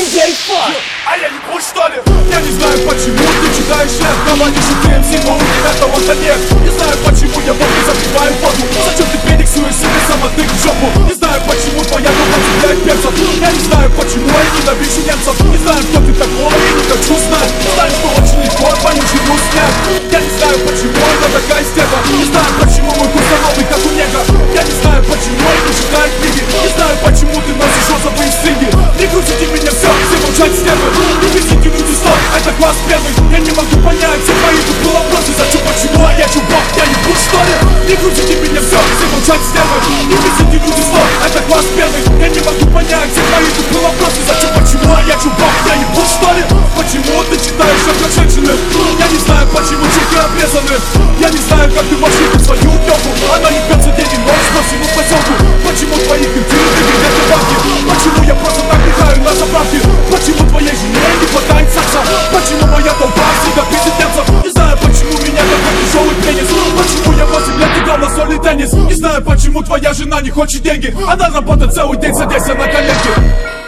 ей фак. А я не будь, что ли? Я не знаю, почему ты читаешь рэп, говоришь, что ты МС, но у тебя таланта нет. Не знаю, почему я водку забиваю воду. Зачем ты перексуешь себе самотык в жопу? Не знаю, почему твоя группа цепляет перцев. Я не знаю, почему я ненавижу немцев. Не знаю, кто ты такой, и не хочу знать. Знаю, что очень легко твою жену снять. Я не знаю, почему она такая стерва. Не знаю, почему мой кустоновый, как у нега. Я не знаю, почему я не читаю книги. Не знаю, почему ты носишь розовые стриги. Не крутите меня, все молчать стервы. Не везите люди стой, это класс первый. Я не могу понять все твои тупые вопросы. Зачем, почему, а я чубок, я не будь, что ли? Не крутите меня, все молчать стервы. Не везите люди стой, это класс первый. Я не могу понять все твои тупые вопросы. Зачем, почему, а я чубок, я не будь, что ли? Почему ты читаешь рэп как женщины? Я не знаю, почему чуки обрезаны. Я не знаю, как ты можешь любить свою тёлку. Она не бьется день и ночь по всему поселку. Почему твоих интимных нет добавки? Почему я просто так бегаю на заправке? Почему твоей жене не хватает секса? Почему моя толпа всегда пиздит немцев? Не знаю, почему меня такой тяжелый пенис. Почему я 8 лет играл на сольный теннис? Не знаю, почему твоя жена не хочет деньги. Она работает целый день, садясь на коленки.